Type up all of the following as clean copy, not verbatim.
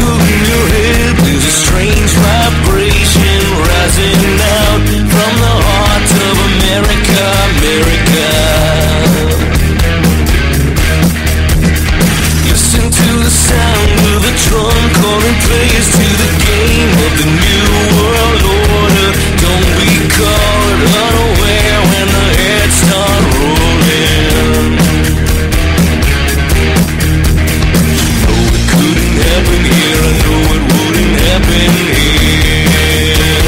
tingle in your head. There's a strange vibration rising out from the heart of America, America. Listen to the sound of the drum calling players to the game of the new world order. Don't be caught unaware when the heads start rolling. No, it couldn't happen here. I know it wouldn't happen here.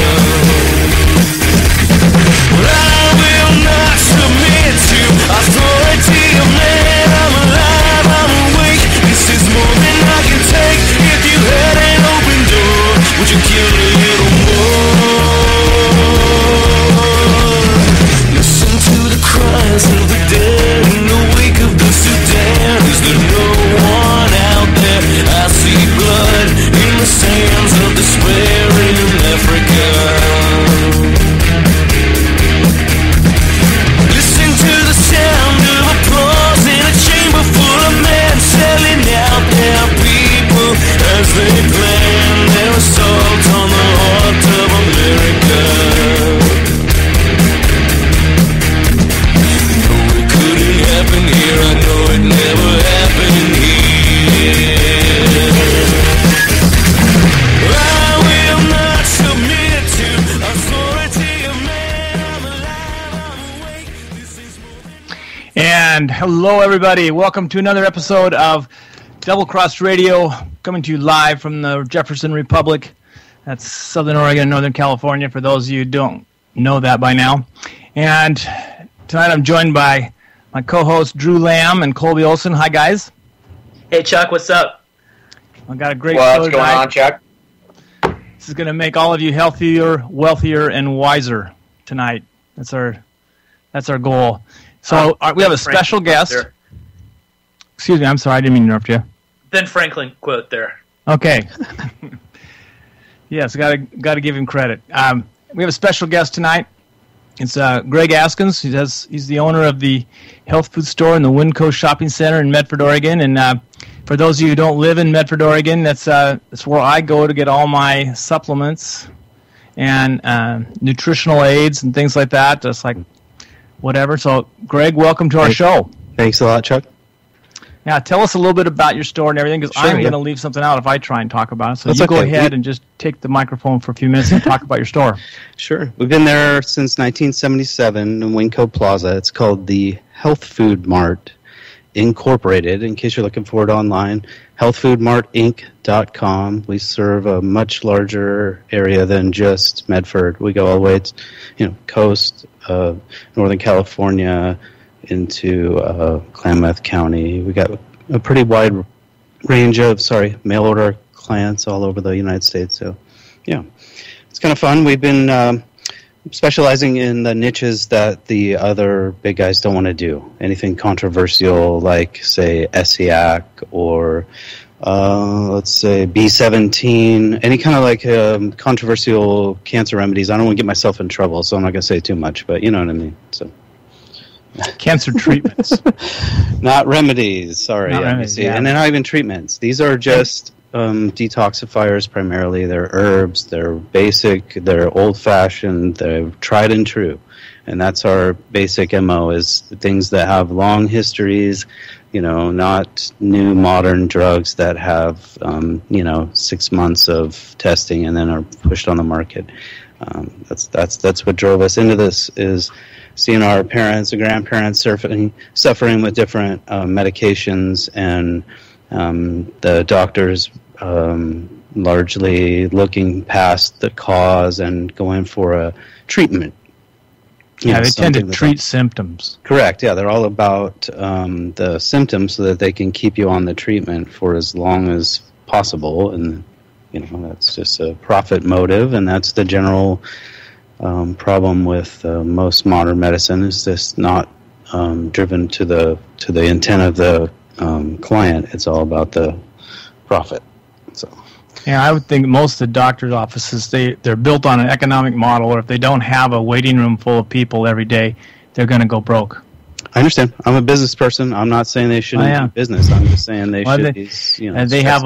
But I will not submit to authority of man. I'm alive, I'm awake. This is more than I can take. If you had an open door, would you kill a little more? Listen to the cries of the dead in the wake of the Sudan. Is there no one out there? I see blood in the sands of despair in Africa. Listen to the sound of applause in a chamber full of men selling out their people as they plan their assault on the heart of America. No, it couldn't happen here. I know it never happened here. I will not submit to authority of man. I'm alive, I'm awake. This is And hello, everybody. Welcome to another episode of Double Cross Radio, coming to you live from the Jefferson Republic. That's Southern Oregon and Northern California, for those of you who don't know that by now. And tonight I'm joined by my co-hosts Drew Lamb and Colby Olson. Hi, guys. Hey, Chuck, what's up? I've got a great Well, show what's going tonight. on, Chuck? This is going to make all of you healthier, wealthier, and wiser tonight. That's our goal. So we have a special guest. There. Excuse me, I'm sorry, I didn't mean to interrupt you. Ben Franklin quote there. Okay. Yes, got to give him credit. We have a special guest tonight. It's Greg Askins. He's the owner of the health food store in the Winco Shopping Center in Medford, Oregon. And for those of you who don't live in Medford, Oregon, that's where I go to get all my supplements and nutritional aids and things like that. Just like whatever. So, Greg, welcome to our show. Thanks a lot, Chuck. Yeah, tell us a little bit about your store and everything, because Sure, I'm going to leave something out if I try and talk about it. So That's you go okay. ahead and just take the microphone for a few minutes and talk about your store. Sure. We've been there since 1977 in Winco Plaza. It's called the Health Food Mart Incorporated, in case you're looking for it online. healthfoodmartinc.com. We serve a much larger area than just Medford. We go all the way to, coast, Northern California, into Klamath County. We got a pretty wide range of mail order clients all over the United States. So, yeah, it's kind of fun. We've been specializing in the niches that the other big guys don't want to do. Anything controversial, like say SEAC or let's say B17, any kind of like controversial cancer remedies. I don't want to get myself in trouble, so I'm not going to say too much, but you know what I mean. So. Cancer treatments. Not remedies, sorry. Not remedies, yeah. And they're not even treatments. These are just detoxifiers primarily. They're herbs, they're basic, they're old-fashioned, they're tried and true. And that's our basic MO, is things that have long histories, not new modern drugs that have, 6 months of testing and then are pushed on the market. That's what drove us into this, is seeing our parents and grandparents suffering with different medications, and the doctors largely looking past the cause and going for a treatment. Yeah, they tend to treat symptoms. Correct, yeah. They're all about the symptoms so that they can keep you on the treatment for as long as possible. And, that's just a profit motive, and that's the general problem with most modern medicine, is this not driven to the intent of the client. It's all about the profit. So, yeah, I would think most of the doctor's offices, they're built on an economic model, or if they don't have a waiting room full of people every day, they're going to go broke. I understand. I'm a business person. I'm not saying they shouldn't do business. I'm just saying they should be. They have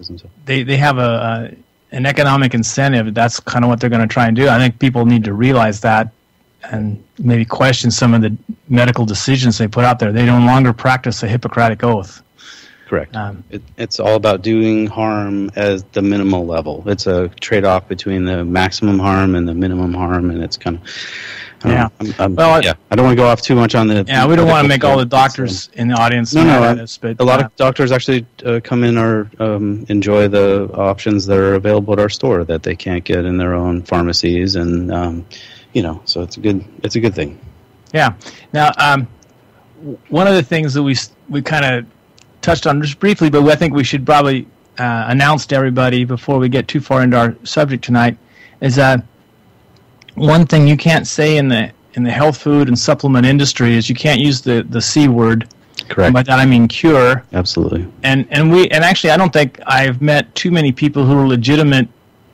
an economic incentive. That's kind of what they're going to try and do. I think people need to realize that and maybe question some of the medical decisions they put out there. They no longer practice a Hippocratic oath. Correct. It's all about doing harm as the minimal level. It's a trade-off between the maximum harm and the minimum harm, and it's kind of... I don't want to go off too much on the... Yeah, we don't want to make all the doctors in the audience but a lot of doctors actually come in or enjoy the options that are available at our store that they can't get in their own pharmacies, and so it's a good thing. Yeah. Now, one of the things that we kind of touched on just briefly, but I think we should probably announce to everybody before we get too far into our subject tonight, is that one thing you can't say in the health food and supplement industry is you can't use the C word. Correct. And by that I mean cure. Absolutely. And actually I don't think I've met too many people who are legitimate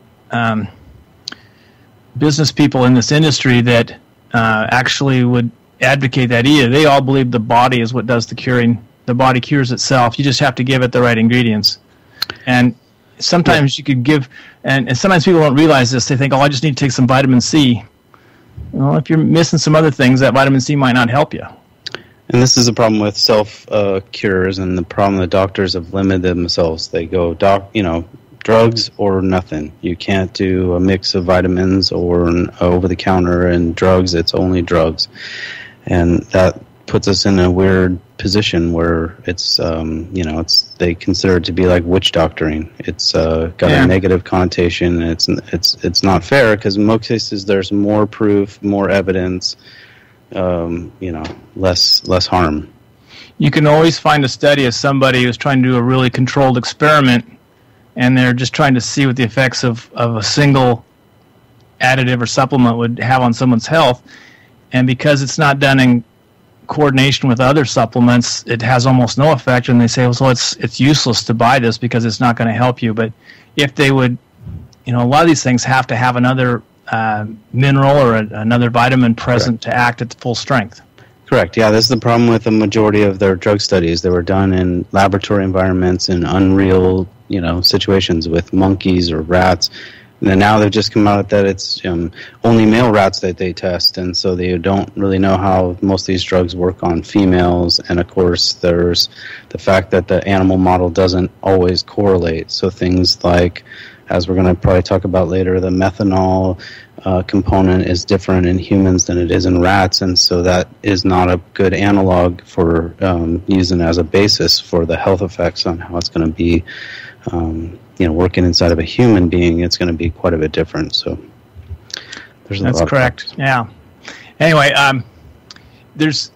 business people in this industry that actually would advocate that either. They all believe the body is what does the curing. The body cures itself. You just have to give it the right ingredients. And sometimes you could give, and sometimes people don't realize this. They think, I just need to take some vitamin C. Well, if you're missing some other things, that vitamin C might not help you. And this is a problem with self-cures, and the problem the doctors have limited themselves. They go, drugs or nothing. You can't do a mix of vitamins or over-the-counter and drugs. It's only drugs. And that puts us in a weird position where it's they consider it to be like witch doctoring. It's got a negative connotation. It's not fair because in most cases there's more proof, more evidence, less harm. You can always find a study of somebody who's trying to do a really controlled experiment, and they're just trying to see what the effects of a single additive or supplement would have on someone's health, and because it's not done in coordination with other supplements, it has almost no effect, and they say, well, so it's useless to buy this because it's not going to help you. But if they would, a lot of these things have to have another mineral or another vitamin present to act at full strength. Correct. Yeah, this is the problem with the majority of their drug studies. They were done in laboratory environments in unreal, situations with monkeys or rats. And then now they've just come out that it's only male rats that they test, and so they don't really know how most of these drugs work on females. And of course, there's the fact that the animal model doesn't always correlate. So things like, as we're going to probably talk about later, the methanol component is different in humans than it is in rats, and so that is not a good analog for using as a basis for the health effects on how it's going to be. Working inside of a human being, it's going to be quite a bit different. So that's correct. Yeah. Anyway, there's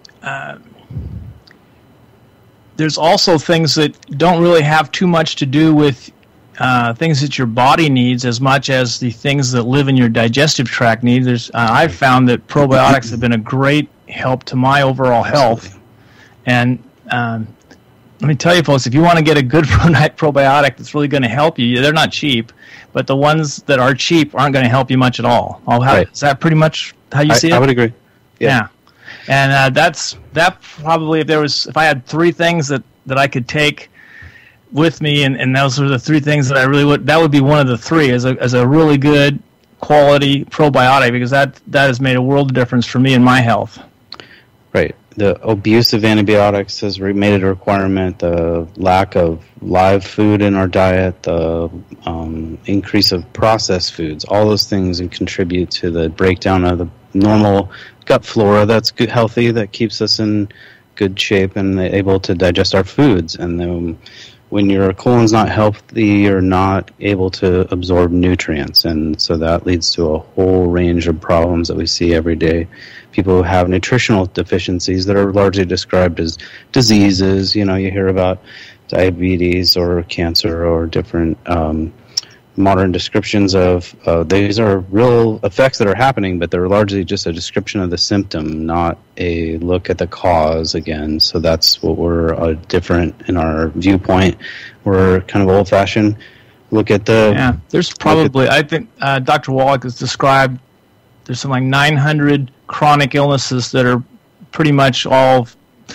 also things that don't really have too much to do with things that your body needs as much as the things that live in your digestive tract need. I've found that probiotics have been a great help to my overall health, and let me tell you, folks, if you want to get a good probiotic that's really going to help you, they're not cheap, but the ones that are cheap aren't going to help you much at all. Is that pretty much how you see it? I would agree. Yeah. And that probably, if I had three things that I could take with me, and those are the three things that I really would, that would be one of the three as a really good quality probiotic, because that has made a world of difference for me and my health. Right. The abuse of antibiotics has made it a requirement. The lack of live food in our diet, the increase of processed foods, all those things contribute to the breakdown of the normal gut flora that's good, healthy, that keeps us in good shape and able to digest our foods. And then when your colon's not healthy, you're not able to absorb nutrients. And so that leads to a whole range of problems that we see every day. People who have nutritional deficiencies that are largely described as diseases. You hear about diabetes or cancer or different modern descriptions of these are real effects that are happening, but they're largely just a description of the symptom, not a look at the cause again. So that's what we're different in our viewpoint. We're kind of old-fashioned. Look at the... Yeah, there's probably... I think Dr. Wallach has described there's something like 900 chronic illnesses that are pretty much all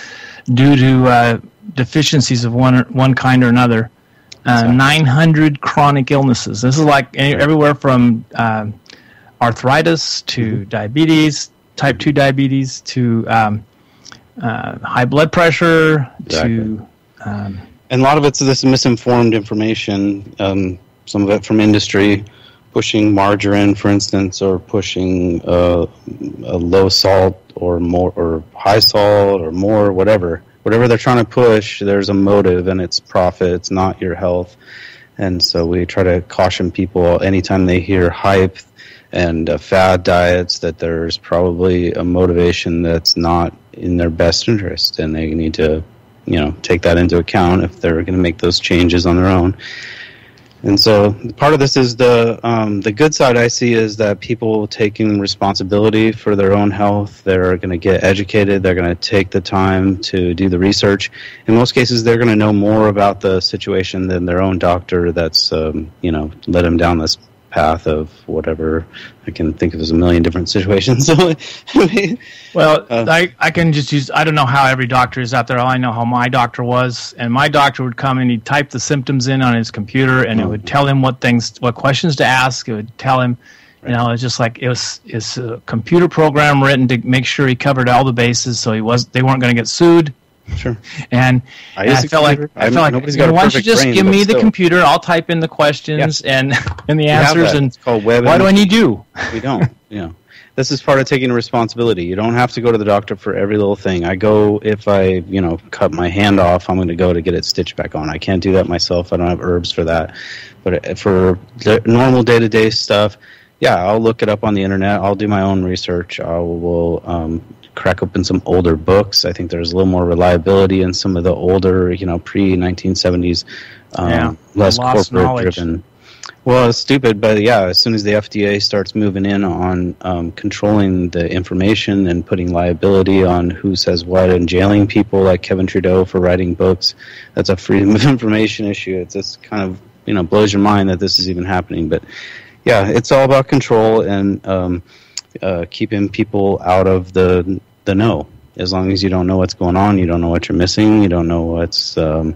due to deficiencies of one kind or another. 900 chronic illnesses. This is like everywhere from arthritis to diabetes, type 2 diabetes, to high blood pressure, to... and a lot of it's this misinformed information, some of it from industry, pushing margarine, for instance, or pushing a low salt or more, or high salt or more, whatever they're trying to push. There's a motive, and it's profit. It's not your health. And so we try to caution people anytime they hear hype and fad diets that there's probably a motivation that's not in their best interest, and they need to, take that into account if they're going to make those changes on their own. And so part of this is the good side I see is that people taking responsibility for their own health. They're going to get educated. They're going to take the time to do the research. In most cases, they're going to know more about the situation than their own doctor that's, led them down this path of whatever. I can think of as a million different situations. Well, I can just use, I don't know how every doctor is out there. All I know how my doctor was, and my doctor would come and he'd type the symptoms in on his computer, and it would tell him what questions to ask. It would tell him, it's just like it's a computer program written to make sure he covered all the bases, so they weren't going to get sued. Sure. And I felt like why don't you just give me the computer? I'll type in the questions and the answers. And it's called web. Why do I need you? We don't. This is part of taking responsibility. You don't have to go to the doctor for every little thing. I go if I cut my hand off, I'm going to go to get it stitched back on. I can't do that myself. I don't have herbs for that. But for the normal day-to-day stuff, I'll look it up on the internet. I'll do my own research. I will crack open some older books. I think there's a little more reliability in some of the older, pre-1970s, less corporate-driven. Well, it's stupid, but as soon as the FDA starts moving in on controlling the information and putting liability on who says what and jailing people like Kevin Trudeau for writing books, that's a freedom of information issue. It's just kind of, blows your mind that this is even happening. But, it's all about control and keeping people out of the know. As long as you don't know what's going on, you don't know what you're missing, you don't know what's,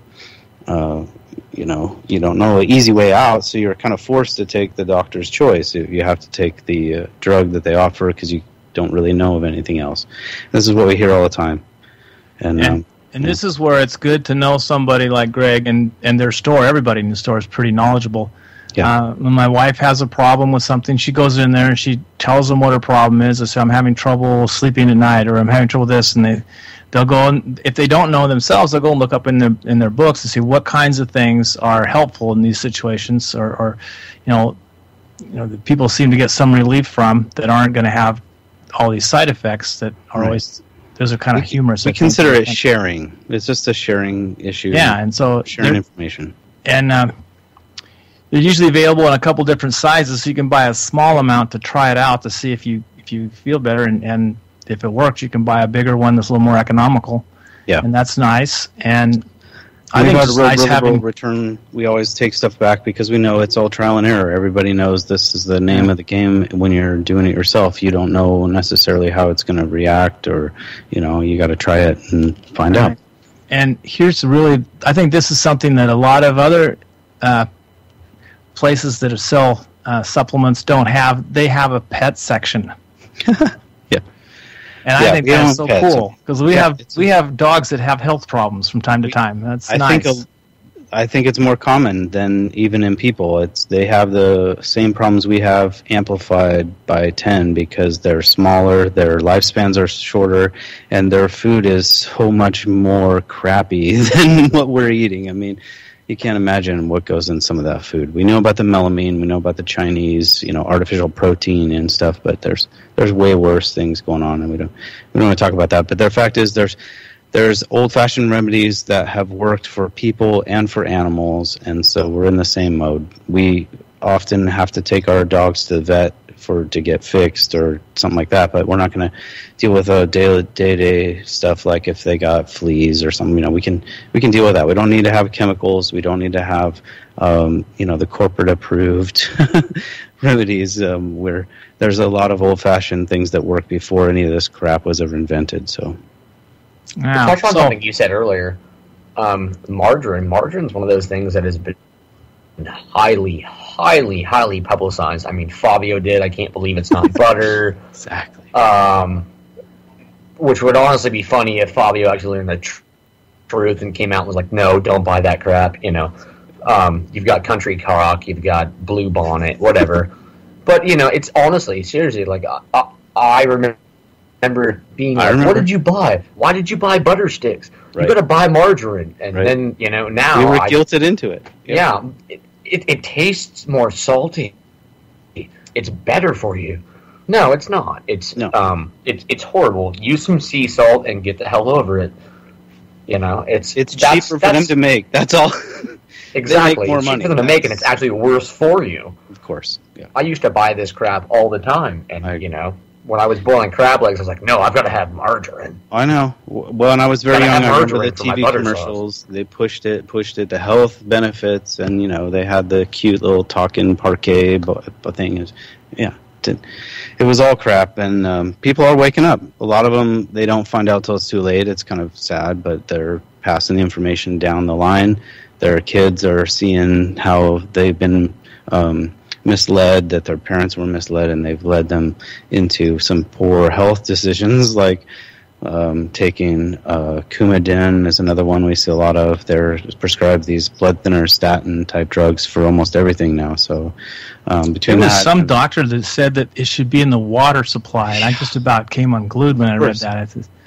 you don't know an easy way out, so you're kind of forced to take the doctor's choice. You have to take the drug that they offer because you don't really know of anything else. This is what we hear all the time. And this is where it's good to know somebody like Greg and their store. Everybody in the store is pretty knowledgeable. When my wife has a problem with something, she goes in there and she tells them what her problem is. I say, I'm having trouble sleeping at night, or I'm having trouble with this, and they'll go, and if they don't know themselves, they'll go and look up in their books to see what kinds of things are helpful in these situations, or that people seem to get some relief from that aren't going to have all these side effects that are always. Those are kind of humorous. We consider it sharing. It's just a sharing issue. Yeah, and so sharing information. And they're usually available in a couple different sizes, so you can buy a small amount to try it out to see if you feel better, and if it works, you can buy a bigger one that's a little more economical. Yeah, and that's nice. And I think it's nice having return. We always take stuff back because we know it's all trial and error. Everybody knows this is the name of the game. When you're doing it yourself, you don't know necessarily how it's going to react, or you got to try it and find out. And here's I think this is something that a lot of other places that sell supplements don't have. They have a pet section. And I think that's so cool because we have dogs that have health problems from time to time. That's nice. I think it's more common than even in people. They have the same problems we have amplified by 10 because they're smaller, their lifespans are shorter, and their food is so much more crappy than what we're eating. I mean, you can't imagine what goes in some of that food. We know about the melamine, we know about the Chinese, artificial protein and stuff, but there's way worse things going on, and we don't want to talk about that. But the fact is, there's old-fashioned remedies that have worked for people and for animals, and so we're in the same mode. We often have to take our dogs to the vet to get fixed or something like that, but we're not going to deal with day-to-day stuff like if they got fleas or something. We can deal with that. We don't need to have chemicals. We don't need to have the corporate approved remedies where there's a lot of old-fashioned things that work before any of this crap was ever invented. So Now, touch on something you said earlier, margarine. Margarine's one of those things that has been highly, highly, highly publicized. I mean, Fabio did. I can't believe it's not butter. Exactly. Which would honestly be funny if Fabio actually learned the truth and came out and was like, "No, don't buy that crap." You know, you've got Country Crock, you've got Blue Bonnet, whatever. But you know, it's honestly, seriously, like I remember being like, "What did you buy? Why did you buy butter sticks? Right. You got to buy margarine." And Right. then you know now We were guilted into it. yeah, it tastes more salty. It's better for you. No, it's not. It's No. it's horrible. Use some sea salt and get the hell over it. You know, it's cheaper for them to make. That's all. exactly. more It's money. cheaper for them to make, and it's actually worse for you. Of course. Yeah. I used to buy this crap all the time, and I- you know, when I was boiling crab legs, I was like, no, I've got to have margarine. I know. Well, when I was very Gotta young, have I remember the margarine for my TV butter commercials. They pushed it, the health benefits, and you know they had the cute little talking parquet thing. It was all crap, and people are waking up. A lot of them, they don't find out till it's too late. It's kind of sad, but they're passing the information down the line. Their kids are seeing how they've been misled, that their parents were misled, and they've led them into some poor health decisions, like taking Coumadin is another one we see a lot of. They're prescribed these blood thinner statin type drugs for almost everything now. So between there was that, some doctor that said that it should be in the water supply, and I just about came unglued when I read course. that. It's just,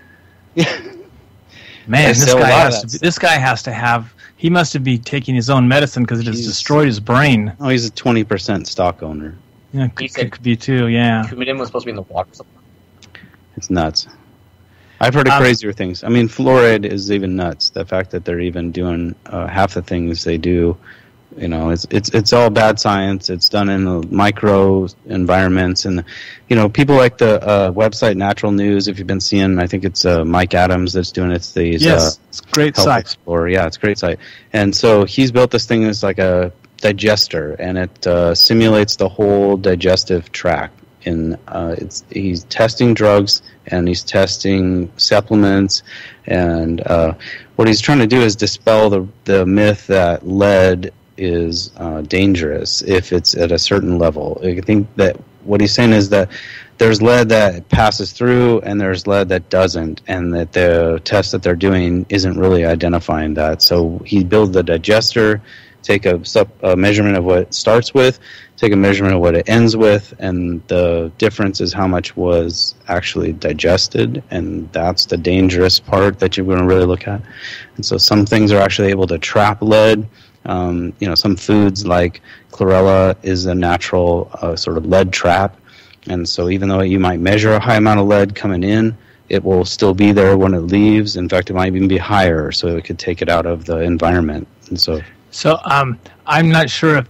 They man, this sell a guy lot of has that to. This guy has to have. He must have been taking his own medicine because it has He's- destroyed his brain. oh, he's a 20% stock owner. Yeah, He could, said- could be too. Yeah. Coumadin was supposed to be in the water supply. It's nuts. I've heard of crazier things. I mean, fluoride is even nuts. The fact that they're even doing half the things they do, you know, it's all bad science. It's done in the micro environments, and you know, people like the website Natural News. If you've been seeing, I think it's Mike Adams that's doing it. It's these Yes, it's a great Health site. Explorer. Yeah, it's a great site. And so he's built this thing that's like a digester, and it simulates the whole digestive tract. And he's testing drugs, and he's testing supplements, and what he's trying to do is dispel the myth that lead is dangerous if it's at a certain level. I think that what he's saying is that there's lead that passes through and there's lead that doesn't, and that the test that they're doing isn't really identifying that. So he builds the digester, take a measurement of what it starts with, take a measurement of what it ends with, and the difference is how much was actually digested, and that's the dangerous part that you're going to really look at. And so some things are actually able to trap lead. You know, some foods like chlorella is a natural sort of lead trap, and so even though you might measure a high amount of lead coming in, it will still be there when it leaves. In fact, it might even be higher, so it could take it out of the environment. And so I'm not sure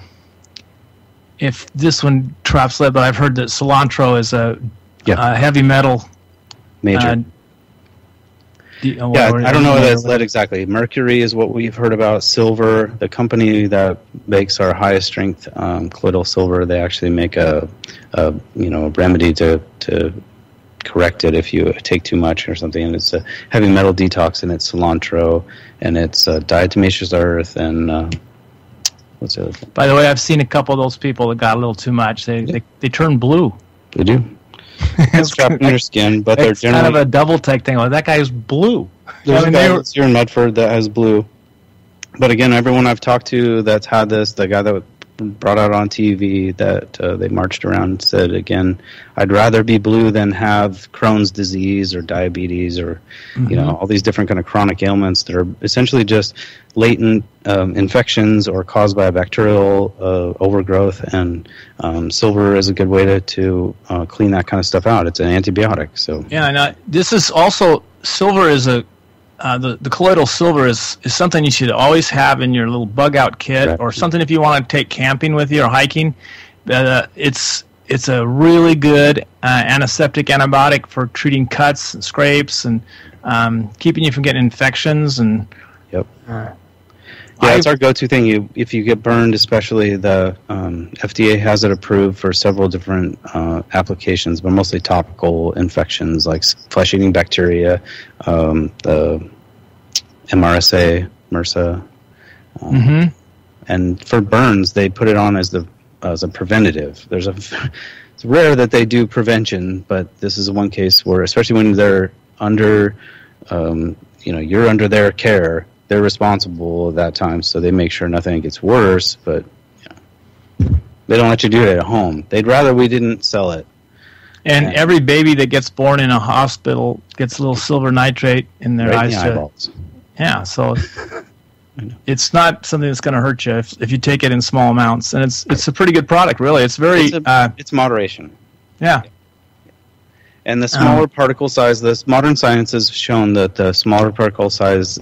if this one traps lead, but I've heard that cilantro is a heavy metal. major. I don't know what it's lead exactly. Mercury is what we've heard about. Silver, the company that makes our highest strength colloidal silver, they actually make a remedy to correct it if you take too much or something. And it's a heavy metal detox, and it's cilantro, and it's diatomaceous earth, and what's the other thing? By the way, I've seen a couple of those people that got a little too much. They turn blue. They do. It's trapped in your skin, but they're It's generally... kind of a double take thing. Like, that guy is blue. There's I a mean, guy that's here in Medford that has blue. But again, everyone I've talked to that's had this, the guy that brought out on TV that they marched around and said, again, I'd rather be blue than have Crohn's disease or diabetes or, all these different kind of chronic ailments that are essentially just latent infections or caused by a bacterial overgrowth. And silver is a good way to clean that kind of stuff out. It's an antibiotic. So yeah, and this is also, silver is the colloidal silver is something you should always have in your little bug out kit, Right. or something if you want to take camping with you or hiking. It's a really good antiseptic antibiotic for treating cuts and scrapes and keeping you from getting infections. And Yep. Yeah, it's our go-to thing. If you get burned, especially the FDA has it approved for several different applications, but mostly topical infections like flesh-eating bacteria, the MRSA, MRSA, and for burns they put it on as a preventative. It's rare that they do prevention, but this is one case where, especially when they're under, you're under their care. They're responsible at that time, so they make sure nothing gets worse, but they don't let you do it at home. They'd rather we didn't sell it. And every baby that gets born in a hospital gets a little silver nitrate in their eyes. Eyeballs. Yeah, so it's not something that's going to hurt you if you take it in small amounts. And it's a pretty good product, really. It's very... it's moderation. Yeah. And the smaller particle size, modern science has shown that the smaller particle size...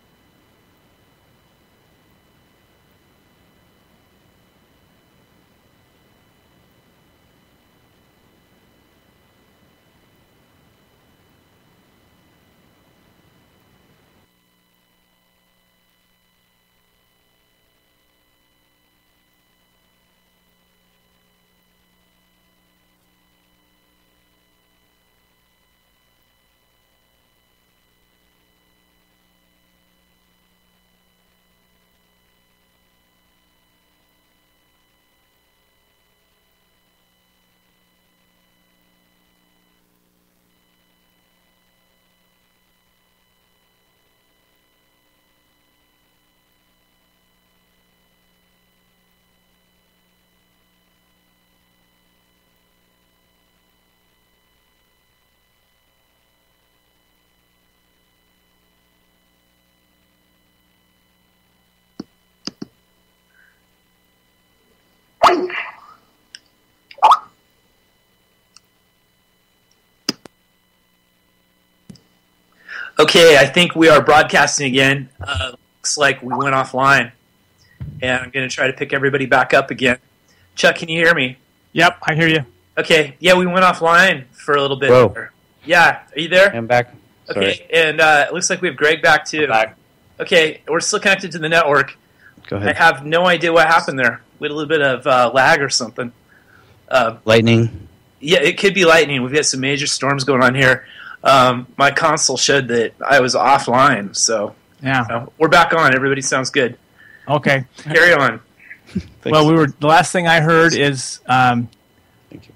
Okay, I think we are broadcasting again. Looks like we went offline. And I'm going to try to pick everybody back up again. Chuck, can you hear me? Yep, I hear you. Okay, yeah, we went offline for a little bit. Whoa. There. Yeah, are you there? I'm back. Sorry. Okay, and it looks like we have Greg back too. Back. Okay, we're still connected to the network. Go I ahead. have no idea what happened there. We had a little bit of lag or something. Lightning. Yeah, it could be lightning. We've got some major storms going on here. My console showed that I was offline, so Yeah. We're back on. Everybody sounds good. Okay. Carry on. Well, the last thing I heard is Thank you.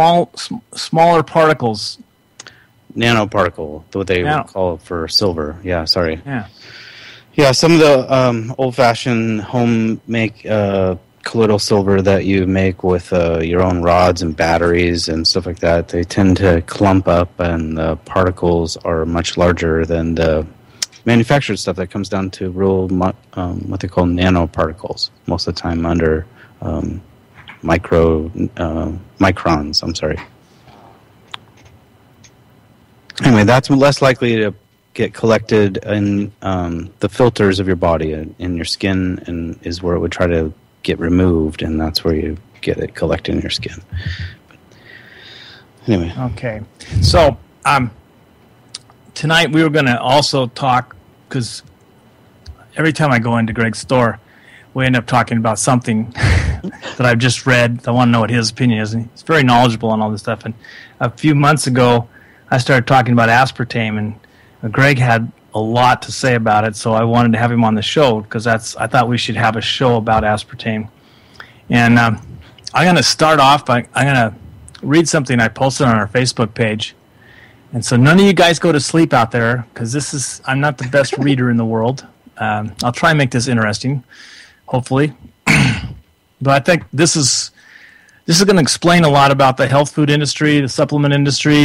smaller particles. Nanoparticle, what they Nano. would call it for silver. Yeah, sorry. Yeah. Yeah, some of the old-fashioned home-make colloidal silver that you make with your own rods and batteries and stuff like that, they tend to clump up, and the particles are much larger than the manufactured stuff that comes down to real, what they call nanoparticles, most of the time under microns, I'm sorry. Anyway, that's less likely to get collected in the filters of your body, in your skin, and is where it would try to get removed, and that's where you get it collected in your skin. But anyway. Okay. So tonight we were going to also talk, because every time I go into Greg's store, we end up talking about something that I've just read. I want to know what his opinion is, and he's very knowledgeable on all this stuff. And a few months ago, I started talking about aspartame, and Greg had a lot to say about it, so I wanted to have him on the show, because I thought we should have a show about aspartame. And I'm going to start off by I'm going to read something I posted on our Facebook page. And so none of you guys go to sleep out there, because I'm not the best reader in the world. I'll try and make this interesting, hopefully. But I think this is going to explain a lot about the health food industry, the supplement industry.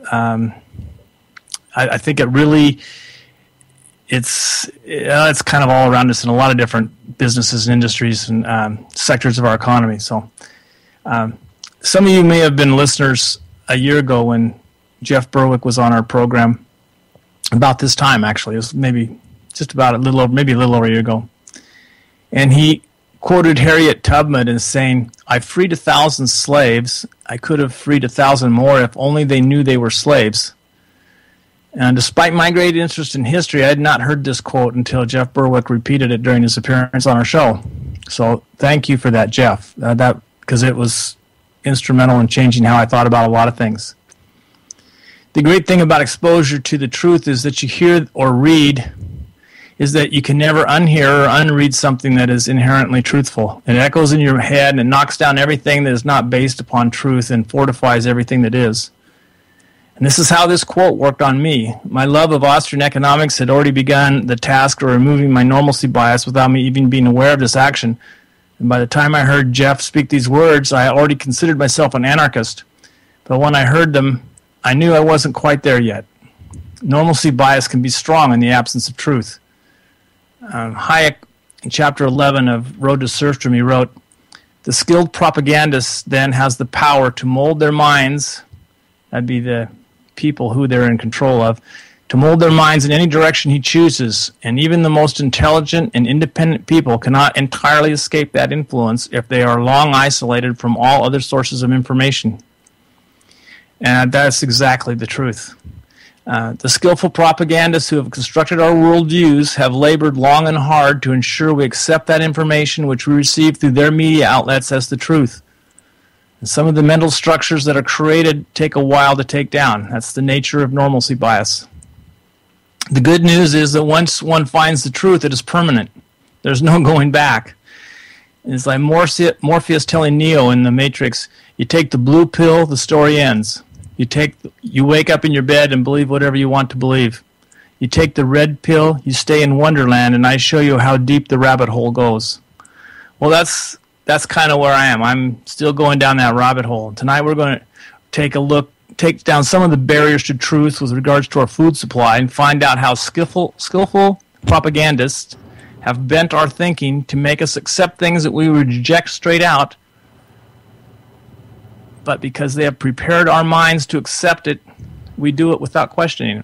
I think it really, it's kind of all around us in a lot of different businesses and industries and sectors of our economy. So some of you may have been listeners a year ago when Jeff Berwick was on our program about this time, actually. It was maybe just about a little over a year ago. And he quoted Harriet Tubman as saying, "I freed 1,000 slaves. I could have freed 1,000 more if only they knew they were slaves." And despite my great interest in history, I had not heard this quote until Jeff Berwick repeated it during his appearance on our show. So thank you for that, Jeff, because it was instrumental in changing how I thought about a lot of things. The great thing about exposure to the truth is that you hear or read is that you can never unhear or unread something that is inherently truthful. It echoes in your head and it knocks down everything that is not based upon truth and fortifies everything that is. And this is how this quote worked on me. My love of Austrian economics had already begun the task of removing my normalcy bias without me even being aware of this action. And by the time I heard Jeff speak these words, I already considered myself an anarchist. But when I heard them, I knew I wasn't quite there yet. Normalcy bias can be strong in the absence of truth. Hayek, in chapter 11 of Road to Serfdom, he wrote, "The skilled propagandist then has the power to mold their minds," that'd be the people who they're in control of, "to mold their minds in any direction he chooses, and even the most intelligent and independent people cannot entirely escape that influence if they are long isolated from all other sources of information." And that's exactly the truth. The skillful propagandists who have constructed our worldviews have labored long and hard to ensure we accept that information which we receive through their media outlets as the truth. And some of the mental structures that are created take a while to take down. That's the nature of normalcy bias. The good news is that once one finds the truth, it is permanent. There's no going back. It's like Morpheus telling Neo in The Matrix, you take the blue pill, the story ends. You wake up in your bed and believe whatever you want to believe. You take the red pill, you stay in Wonderland, and I show you how deep the rabbit hole goes. Well, that's kind of where I am. I'm still going down that rabbit hole. Tonight we're going to take down some of the barriers to truth with regards to our food supply and find out how skillful propagandists have bent our thinking to make us accept things that we reject straight out, but because they have prepared our minds to accept it, we do it without questioning it.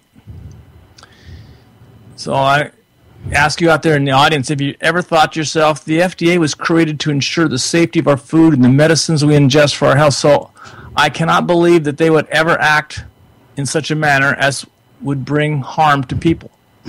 So I ask you out there in the audience, have you ever thought to yourself, the FDA was created to ensure the safety of our food and the medicines we ingest for our health, so I cannot believe that they would ever act in such a manner as would bring harm to people.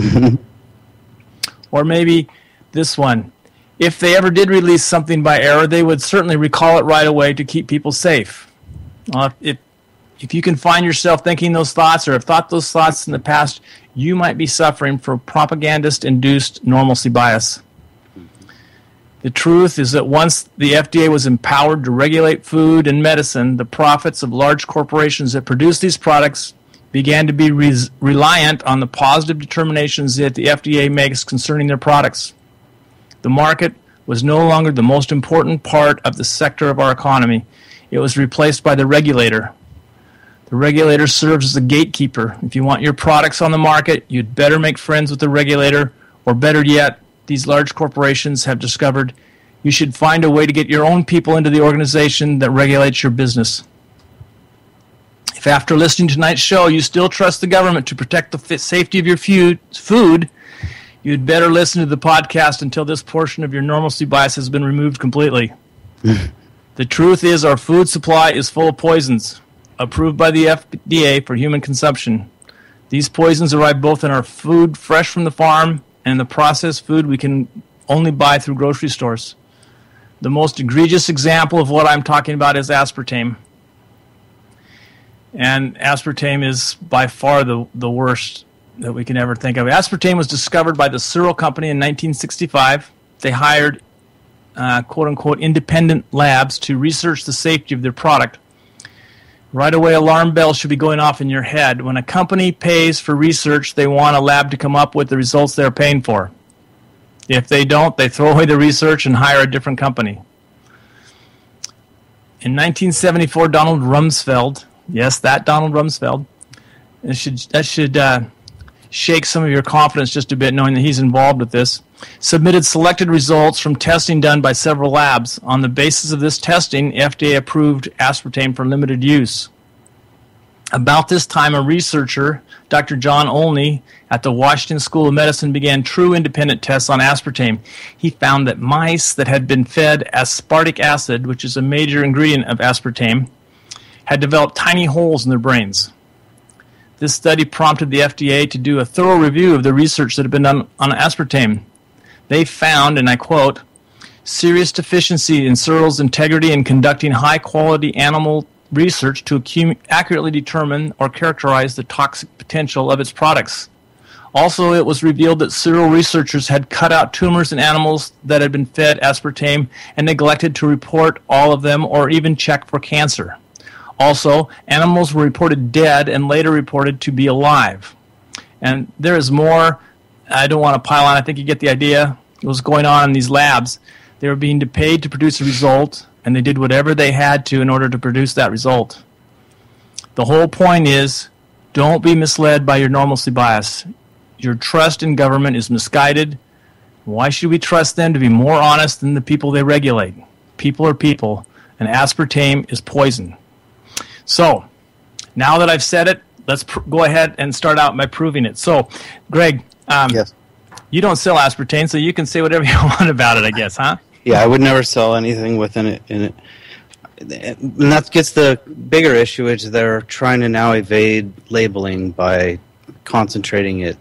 Or maybe this one, if they ever did release something by error, they would certainly recall it right away to keep people safe. If you can find yourself thinking those thoughts or have thought those thoughts in the past, you might be suffering from propagandist-induced normalcy bias. The truth is that once the FDA was empowered to regulate food and medicine, the profits of large corporations that produce these products began to be reliant on the positive determinations that the FDA makes concerning their products. The market was no longer the most important part of the sector of our economy. It was replaced by the regulator. The regulator serves as a gatekeeper. If you want your products on the market, you'd better make friends with the regulator, or better yet, these large corporations have discovered you should find a way to get your own people into the organization that regulates your business. If after listening to tonight's show you still trust the government to protect the safety of your food, you'd better listen to the podcast until this portion of your normalcy bias has been removed completely. The truth is our food supply is full of poisons, approved by the FDA for human consumption. These poisons arrive both in our food fresh from the farm and in the processed food we can only buy through grocery stores. The most egregious example of what I'm talking about is aspartame. And aspartame is by far the worst that we can ever think of. Aspartame was discovered by the Searle Company in 1965. They hired quote-unquote independent labs to research the safety of their product. Right away, alarm bells should be going off in your head. When a company pays for research, they want a lab to come up with the results they're paying for. If they don't, they throw away the research and hire a different company. In 1974, Donald Rumsfeld, yes, that Donald Rumsfeld, that should shake some of your confidence just a bit knowing that he's involved with this, submitted selected results from testing done by several labs. On the basis of this testing, FDA approved aspartame for limited use. About this time, a researcher, Dr. John Olney, at the Washington School of Medicine began true independent tests on aspartame. He found that mice that had been fed aspartic acid, which is a major ingredient of aspartame, had developed tiny holes in their brains. This study prompted the FDA to do a thorough review of the research that had been done on aspartame. They found, and I quote, serious deficiency in Searle's integrity in conducting high-quality animal research to accurately determine or characterize the toxic potential of its products. Also, it was revealed that Searle researchers had cut out tumors in animals that had been fed aspartame and neglected to report all of them or even check for cancer. Also, animals were reported dead and later reported to be alive. And there is more. I don't want to pile on. I think you get the idea. What was going on in these labs. They were being paid to produce a result, and they did whatever they had to in order to produce that result. The whole point is, don't be misled by your normalcy bias. Your trust in government is misguided. Why should we trust them to be more honest than the people they regulate? People are people, and aspartame is poison. So, now that I've said it, let's go ahead and start out by proving it. So, Greg, Yes. you don't sell aspartame, so you can say whatever you want about it, I guess, huh? Yeah, I would never sell anything within it. And that gets the bigger issue, which they're trying to now evade labeling by concentrating it,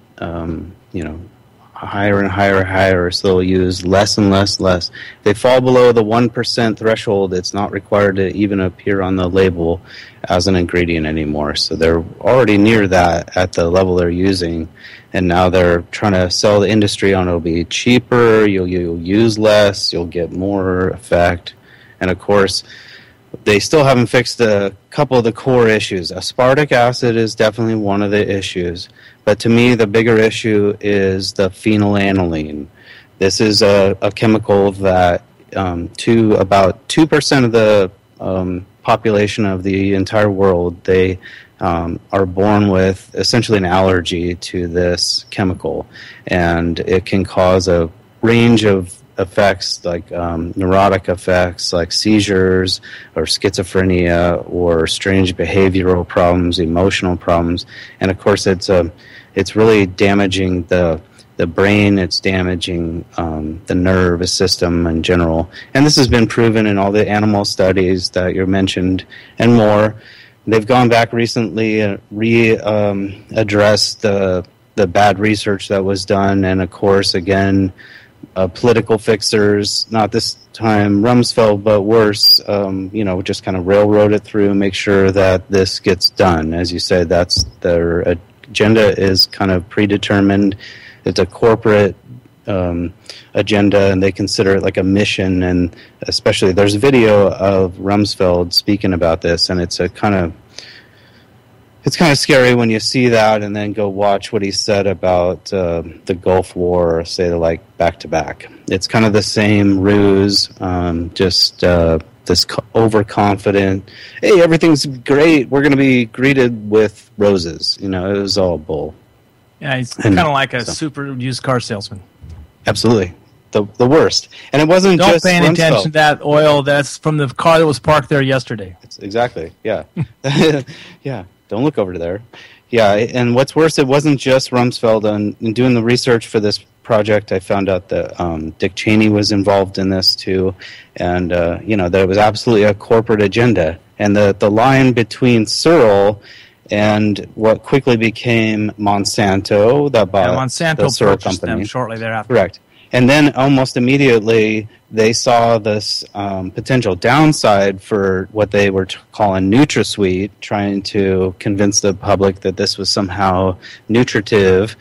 higher and higher, so they'll use less and less. They fall below the 1% threshold. It's not required to even appear on the label as an ingredient anymore. So they're already near that at the level they're using, and now they're trying to sell the industry on it'll be cheaper, you'll use less, you'll get more effect. And of course, they still haven't fixed a couple of the core issues. Aspartic acid is definitely one of the issues. But to me, the bigger issue is the phenylalanine. This is a chemical that to about 2% of the population of the entire world, they are born with essentially an allergy to this chemical. And it can cause a range of effects like neurotic effects like seizures or schizophrenia or strange behavioral problems, emotional problems. And of course it's really damaging the brain, it's damaging the nervous system in general. And this has been proven in all the animal studies that you mentioned and more. They've gone back recently and addressed the bad research that was done, and of course again political fixers, not this time Rumsfeld, but worse, just kind of railroad it through, make sure that this gets done. As you said, that's their agenda is kind of predetermined. It's a corporate agenda, and they consider it like a mission. And especially, there's a video of Rumsfeld speaking about this, and it's kind of scary when you see that and then go watch what he said about the Gulf War, or say like back to back. It's kind of the same ruse, this overconfident, hey, everything's great, we're going to be greeted with roses. It was all bull. Yeah, he's kind of like a super used car salesman. Absolutely. The worst. And it wasn't Don't just pay any Rumsfeld. attention to that oil that's from the car that was parked there yesterday. Exactly, yeah. Yeah, don't look over there. Yeah, and what's worse, it wasn't just Rumsfeld. In doing the research for this project, I found out that Dick Cheney was involved in this too, and that it was absolutely a corporate agenda. And the line between Searle and what quickly became Monsanto, that bought Monsanto the Searle purchased company. them shortly thereafter. Correct. And then almost immediately they saw this potential downside for what they were calling NutraSweet, trying to convince the public that this was somehow nutritive.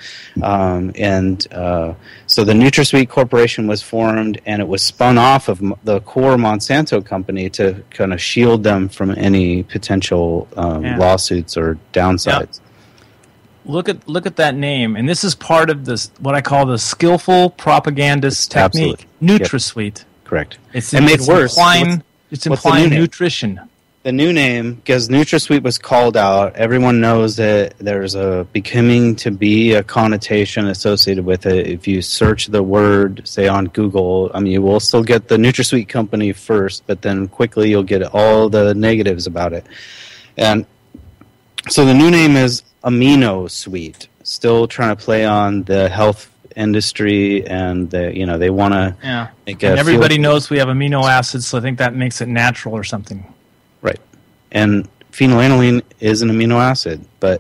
So the NutraSweet Corporation was formed, and it was spun off of the core Monsanto company to kind of shield them from any potential lawsuits or downsides. Yep. Look at that name, and this is part of this what I call the skillful propagandist technique. Absolutely. NutraSweet. Yep. Correct. It's made worse. It's implying nutrition. The new name, because NutraSweet was called out, everyone knows that there's becoming to be a connotation associated with it. If you search the word, say on Google, you will still get the NutraSweet company first, but then quickly you'll get all the negatives about it. And so the new name is AminoSweet, still trying to play on the health industry, and they want to make and everybody knows we have amino acids, so I think that makes it natural or something. Right. And phenylalanine is an amino acid, but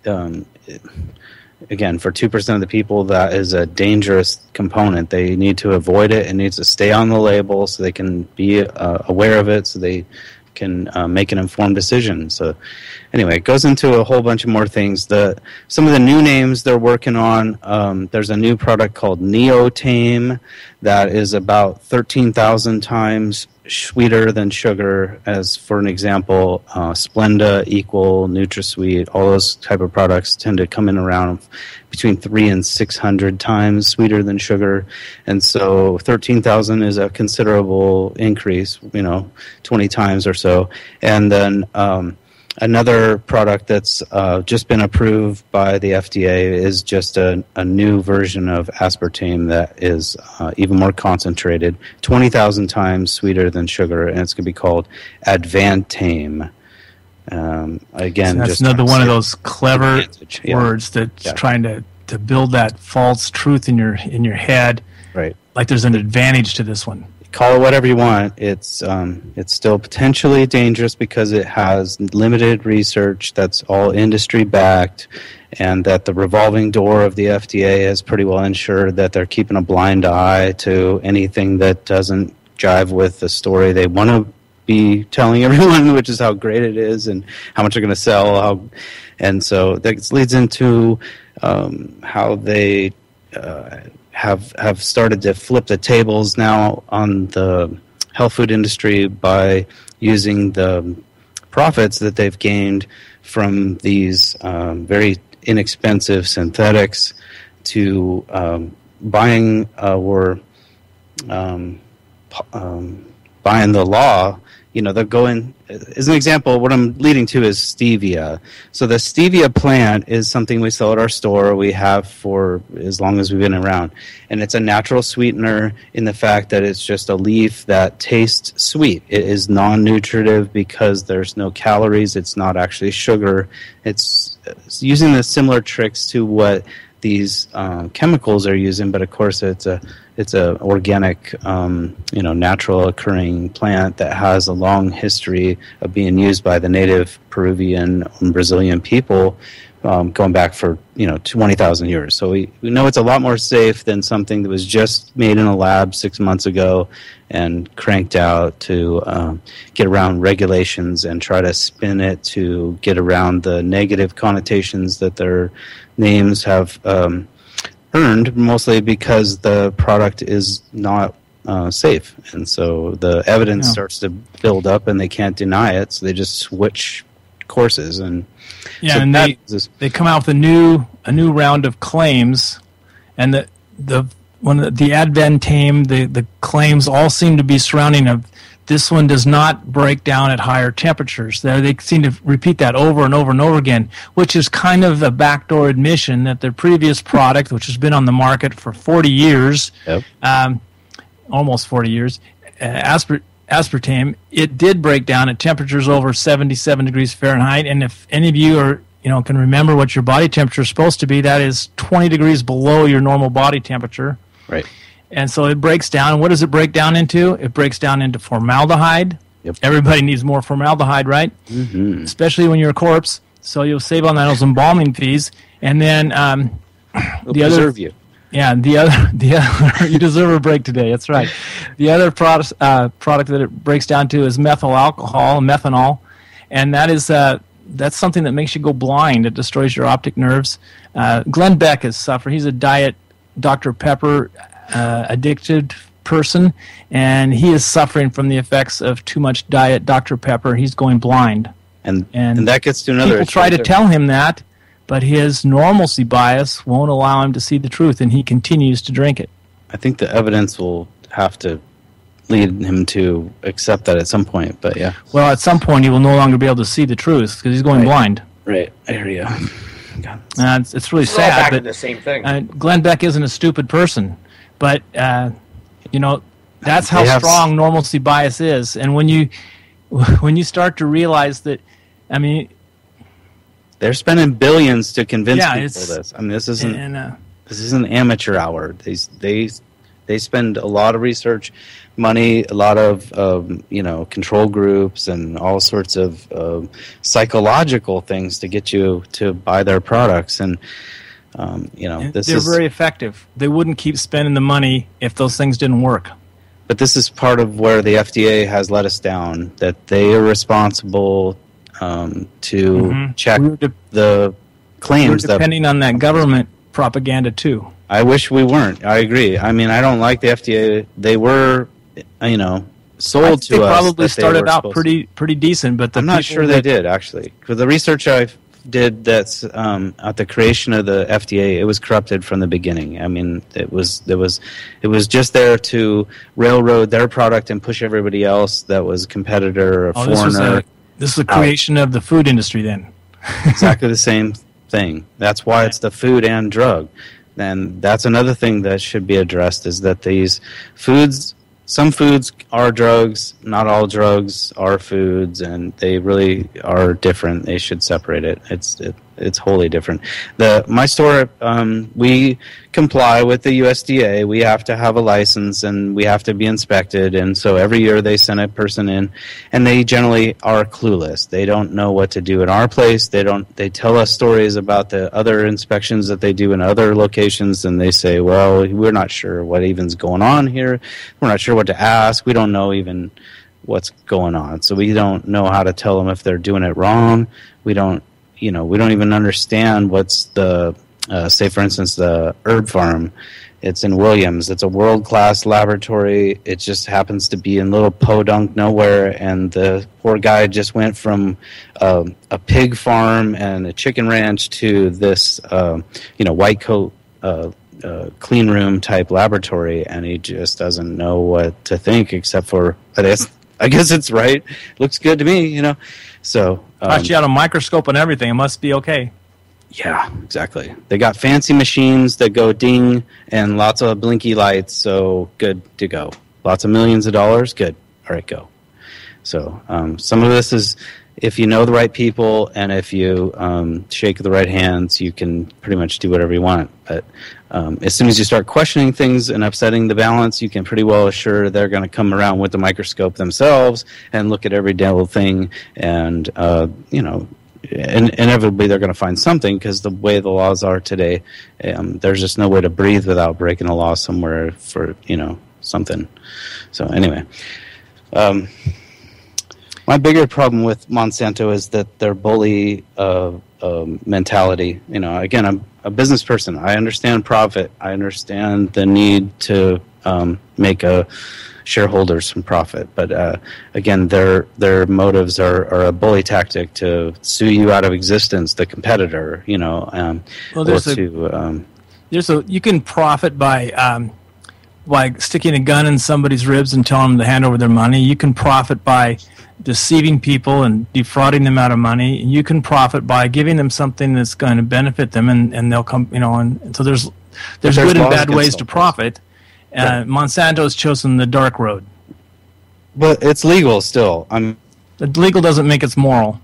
again, for 2% of the people, that is a dangerous component. They need to avoid it. It needs to stay on the label so they can be aware of it, so they can make an informed decision. So anyway, it goes into a whole bunch of more things. Some of the new names they're working on, there's a new product called Neotame that is about 13,000 times sweeter than sugar. As for an example, Splenda, Equal, NutraSweet, all those type of products tend to come in around between 300 and 600 times sweeter than sugar, and so 13,000 is a considerable increase, 20 times or so. And then another product that's just been approved by the FDA is just a new version of aspartame that is even more concentrated, 20,000 times sweeter than sugar, and it's going to be called Advantame. Again, so that's just another one of those clever Yeah. words that's trying to build that false truth in your head. Right. Like there's an advantage to this one. Call it whatever you want. It's still potentially dangerous because it has limited research that's all industry backed, and that the revolving door of the FDA has pretty well ensured that they're keeping a blind eye to anything that doesn't jive with the story they want to be telling everyone, which is how great it is and how much they're going to sell. And so that leads into how they have started to flip the tables now on the health food industry by using the profits that they've gained from these very inexpensive synthetics to buying buying the law. They'll go in, as an example, what I'm leading to is stevia. So the stevia plant is something we sell at our store. We have for as long as we've been around. And it's a natural sweetener in the fact that it's just a leaf that tastes sweet. It is non-nutritive because there's no calories. It's not actually sugar. It's using the similar tricks to what these chemicals are using, but of course it's a organic, natural occurring plant that has a long history of being used by the native Peruvian and Brazilian people, going back for 20,000 years. So we know it's a lot more safe than something that was just made in a lab 6 months ago and cranked out to get around regulations and try to spin it to get around the negative connotations that their names have earned, mostly because the product is not safe. And so the evidence starts to build up and they can't deny it, so they just switch courses. And they come out with a new round of claims, and the Advantame, the claims all seem to be surrounding this one does not break down at higher temperatures. They seem to repeat that over and over and over again, which is kind of a backdoor admission that their previous product, which has been on the market for 40 years, almost 40 years, aspartame, it did break down at temperatures over 77 degrees Fahrenheit. And if any of you are can remember what your body temperature is supposed to be, that is 20 degrees below your normal body temperature. Right. And so it breaks down. What does it break down into? It breaks down into formaldehyde. Yep. Everybody needs more formaldehyde, right? Mm-hmm. Especially when you're a corpse. So you'll save on those embalming fees. And then you. Yeah, the other you deserve a break today. That's right. The other product that it breaks down to is methyl alcohol, methanol, and that's something that makes you go blind. It destroys your optic nerves. Glenn Beck has suffered. He's a diet Dr. Pepper addicted person, and he is suffering from the effects of too much diet Dr. Pepper. He's going blind. And that gets to another people try to tell him that, but his normalcy bias won't allow him to see the truth, and he continues to drink it. I think the evidence will have to lead him to accept that at some point, but yeah. Well, at some point he will no longer be able to see the truth because he's going blind. Right, I hear you. It's really sad. Back but to the same thing. Glenn Beck isn't a stupid person, but that's how strong normalcy bias is. And when you start to realize that, I mean, they're spending billions to convince people of this. I mean, this isn't and, this isn't amateur hour. They They spend a lot of research money, a lot of control groups, and all sorts of psychological things to get you to buy their products. And they're very effective. They wouldn't keep spending the money if those things didn't work. But this is part of where the FDA has let us down, that they are responsible to check the claims. We're depending on that government propaganda, too. I wish we weren't. I agree. I mean, I don't like the FDA. They were, sold to us. They probably started out pretty decent, but I'm not sure they did, actually. Because the research I did that's at the creation of the FDA, it was corrupted from the beginning. I mean, it was just there to railroad their product and push everybody else that was a competitor or foreigner. This is the creation of the food industry, then. Exactly the same thing. That's why it's the food and drug. And that's another thing that should be addressed, is that these foods, some foods are drugs, not all drugs are foods, and they really are different. They should separate it. It's wholly different. My store, we comply with the USDA. We have to have a license, and we have to be inspected. And so every year they send a person in, and they generally are clueless. They don't know what to do in our place. They tell us stories about the other inspections that they do in other locations, and they say, well, we're not sure what even's going on here. We're not sure what to ask. We don't know even what's going on. So we don't know how to tell them if they're doing it wrong. We don't even understand what's the, say for instance, the herb farm. It's in Williams. It's a world-class laboratory. It just happens to be in little podunk nowhere, and the poor guy just went from a pig farm and a chicken ranch to this, white coat clean room type laboratory, and he just doesn't know what to think except for, I guess it's right. Looks good to me, So got you out a microscope and everything. It must be okay. Yeah, exactly. They got fancy machines that go ding and lots of blinky lights, so good to go. Lots of millions of dollars, good. All right, go. So some of this is, if you know the right people and if you shake the right hands, you can pretty much do whatever you want. But as soon as you start questioning things and upsetting the balance, you can pretty well assure they're going to come around with the microscope themselves and look at every little thing, and and inevitably they're going to find something, because the way the laws are today, there's just no way to breathe without breaking a law somewhere for something. So anyway, my bigger problem with Monsanto is that their bully mentality. Again, I'm a business person. I understand profit. I understand the need to make shareholders some profit. But again, their motives are a bully tactic to sue you out of existence, the competitor. You can profit by sticking a gun in somebody's ribs and telling them to hand over their money. You can profit by deceiving people and defrauding them out of money. You can profit by giving them something that's going to benefit them, and they'll come. And so there's good and bad ways to profit. Monsanto's chosen the dark road. But it's legal still. The legal doesn't make it moral.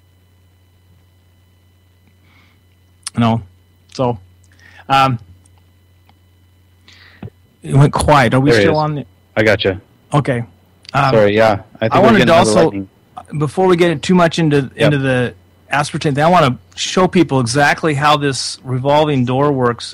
So it went quiet. Are we still on? I gotcha. Okay. Sorry, yeah. I wanted to also, before we get too much into the aspartame thing, I want to show people exactly how this revolving door works.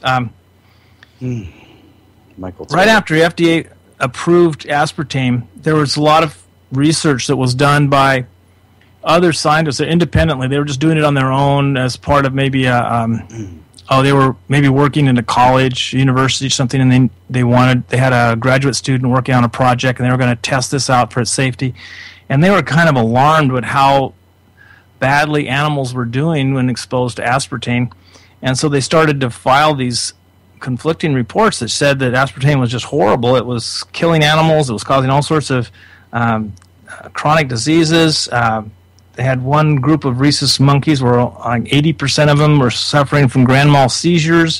Right after FDA approved aspartame, there was a lot of research that was done by other scientists independently. They were just doing it on their own as part of maybe they were maybe working in a college, university, something, and they had a graduate student working on a project, and they were going to test this out for its safety, and they were kind of alarmed with how badly animals were doing when exposed to aspartame, and so they started to file these conflicting reports that said that aspartame was just horrible. It was killing animals. It was causing all sorts of chronic diseases. They had one group of rhesus monkeys where like 80% of them were suffering from grand mal seizures.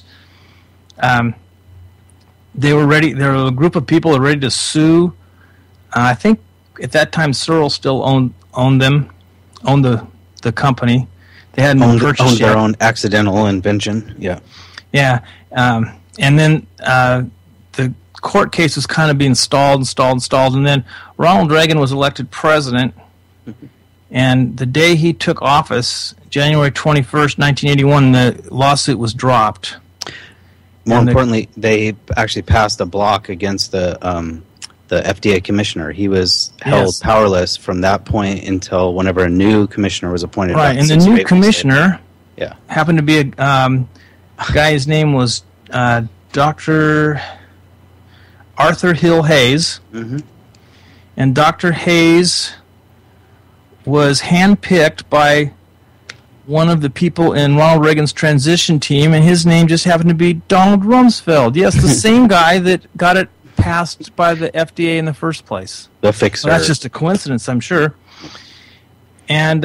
They were ready. There were a group of people that were ready to sue. I think at that time Searle still owned the company. They hadn't purchased their own accidental invention. Yeah. Yeah. And then the court case was kind of being stalled, and then Ronald Reagan was elected president, and the day he took office, January 21st, 1981, the lawsuit was dropped. More importantly, they actually passed a block against the FDA commissioner. He was held powerless from that point until whenever a new commissioner was appointed. Right, and the new commissioner happened to be a guy. His name was Dr. Arthur Hill Hayes, and Dr. Hayes was handpicked by one of the people in Ronald Reagan's transition team, and his name just happened to be Donald Rumsfeld. Yes, the same guy that got it passed by the FDA in the first place. The fixer. Well, that's just a coincidence, I'm sure. And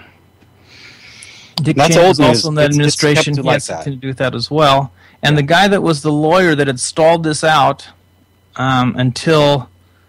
Dick Cheney was also in that administration. He had something to do with that as well. And the guy that was the lawyer that had stalled this out until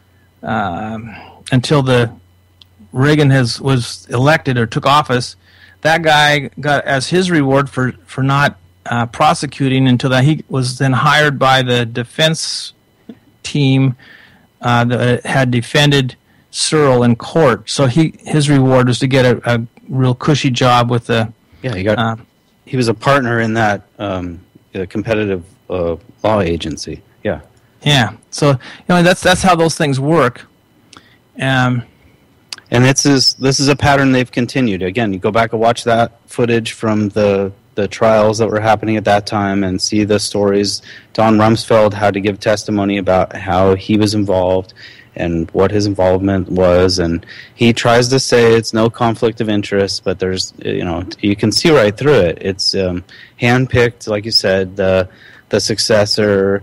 the Reagan was elected or took office, that guy got as his reward for not prosecuting until that he was then hired by the defense team that had defended Searle in court. So his reward was to get a real cushy job with the. Yeah, he was a partner in that competitive law agency. Yeah. Yeah. So that's how those things work. And this is a pattern they've continued. Again, you go back and watch that footage from the trials that were happening at that time and see the stories. Don Rumsfeld had to give testimony about how he was involved and what his involvement was, and he tries to say it's no conflict of interest, but there's, you can see right through it. It's handpicked, like you said, the successor.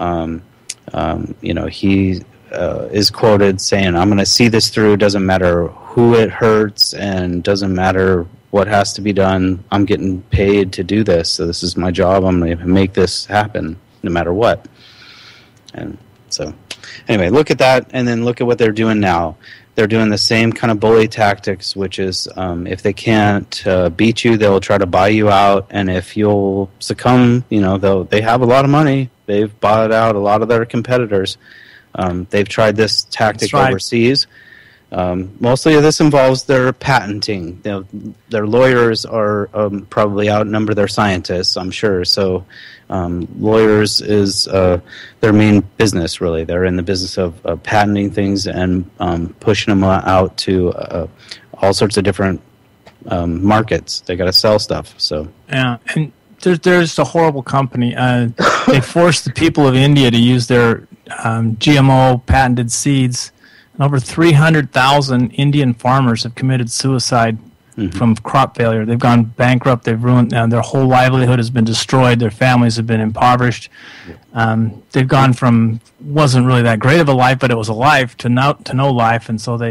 He is quoted saying, "I'm going to see this through. Doesn't matter who it hurts, and doesn't matter what has to be done. I'm getting paid to do this, so this is my job. I'm going to make this happen, no matter what." And so, anyway, look at that, and then look at what they're doing now. They're doing the same kind of bully tactics, which is if they can't beat you, they'll try to buy you out, and if you'll succumb, they have a lot of money. They've bought out a lot of their competitors. They've tried this tactic overseas. Mostly this involves their patenting. Their lawyers are probably outnumber their scientists, I'm sure. So lawyers is their main business, really. They're in the business of patenting things and pushing them out to all sorts of different markets. They got to sell stuff. So yeah, and there's a horrible company. They forced the people of India to use their GMO patented seeds. And over 300,000 Indian farmers have committed suicide from crop failure. They've gone bankrupt. They've ruined their whole livelihood has been destroyed. Their families have been impoverished. They've gone from wasn't really that great of a life, but it was a life to no life. And so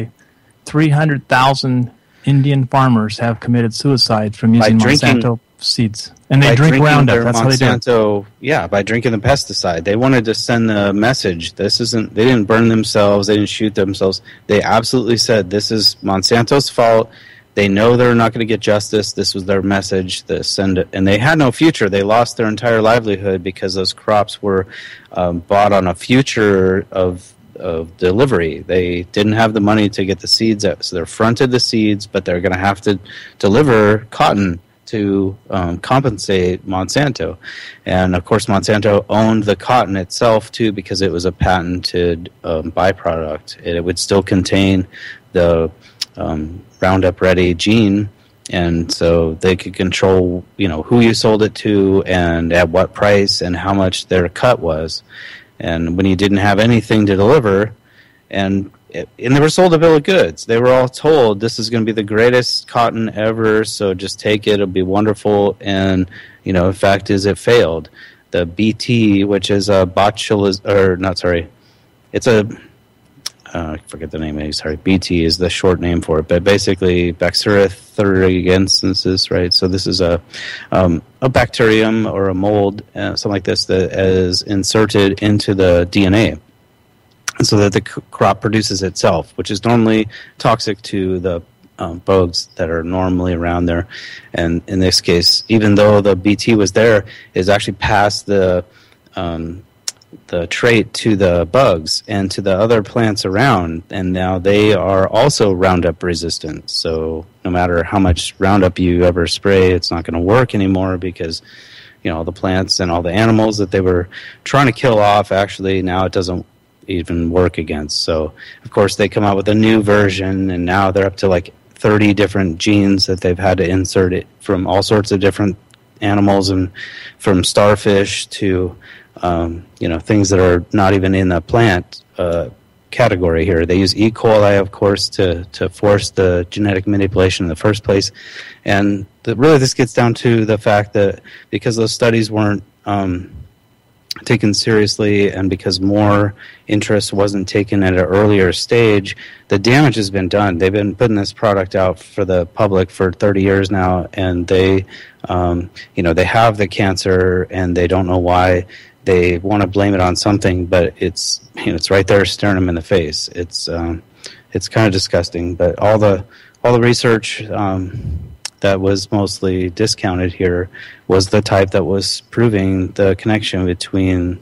300,000 Indian farmers have committed suicide from using Monsanto seeds. And they drink Roundup. That's how they do it. Yeah, by drinking the pesticide. They wanted to send the message. They didn't burn themselves. They didn't shoot themselves. They absolutely said this is Monsanto's fault. They know they're not going to get justice. This was their message. And they had no future. They lost their entire livelihood because those crops were bought on a future of delivery. They didn't have the money to get the seeds out. So they're fronted the seeds, but they're going to have to deliver cotton to compensate Monsanto. And of course Monsanto owned the cotton itself too, because it was a patented byproduct. It would still contain the Roundup Ready gene, and so they could control who you sold it to and at what price and how much their cut was. And when you didn't have anything to deliver, and they were sold a bill of goods. They were all told this is going to be the greatest cotton ever, so just take it, it'll be wonderful. And, the fact is it failed. The BT, which is a I forget the name of it, sorry. BT is the short name for it, but basically Bacteria thuringiensis, right? So this is a bacterium or a mold, something like this, that is inserted into the DNA. So that the crop produces itself, which is normally toxic to the bugs that are normally around there. And in this case, even though the BT was there, it's actually past the trait to the bugs and to the other plants around, and now they are also Roundup resistant. So no matter how much Roundup you ever spray, it's not going to work anymore because all the plants and all the animals that they were trying to kill off, actually now it doesn't even work against. So of course they come out with a new version, and now they're up to like 30 different genes that they've had to insert it from all sorts of different animals, and from starfish to things that are not even in the plant category here. They use E. coli, of course, to force the genetic manipulation in the first place. And really this gets down to the fact that because those studies weren't taken seriously, and because more interest wasn't taken at an earlier stage, the damage has been done. They've been putting this product out for the public for 30 years now, and they have the cancer, and they don't know why. They want to blame it on something, but it's right there staring them in the face. It's kind of disgusting. But all the research that was mostly discounted here was the type that was proving the connection between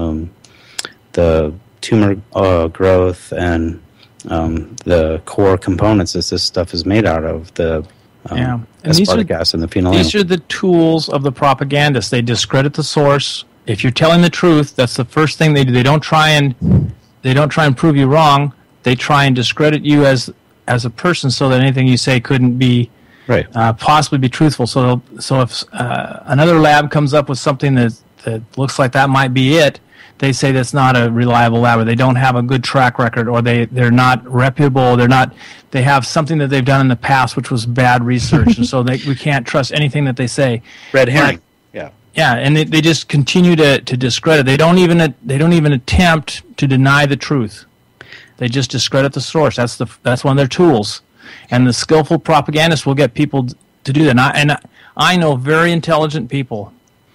the tumor growth and the core components that this stuff is made out of, the aspartic acid and the phenylene. These are the tools of the propagandists. They discredit the source. If you're telling the truth, that's the first thing they do. They don't try and prove you wrong. They try and discredit you as a person, so that anything you say couldn't be possibly be truthful. So if another lab comes up with something that looks like that might be it, they say that's not a reliable lab, or they don't have a good track record, or they're not reputable. They have something that they've done in the past which was bad research, and so we can't trust anything that they say. Red herring. Yeah, and they just continue to discredit. They don't even attempt to deny the truth. They just discredit the source. That's one of their tools. And the skillful propagandists will get people to do that. And I know very intelligent people